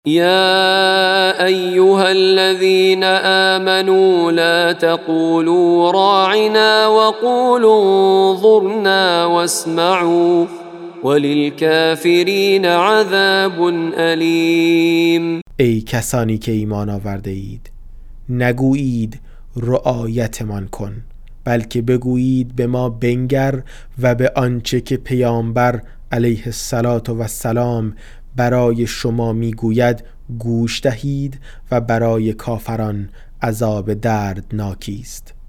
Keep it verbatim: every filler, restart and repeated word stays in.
يا أيها الذين آمنوا لا تقولوا راعنا وقولوا انظرنا واسمعوا وللكافرین عذاب ألیم. ای کسانی که ایمان آورده اید، نگویید رعایتمان کن، بلکه بگویید به ما بنگر و به آنچه که پیامبر علیه السلام برای شما میگوید گوش دهید و برای کافران عذاب دردناکی است.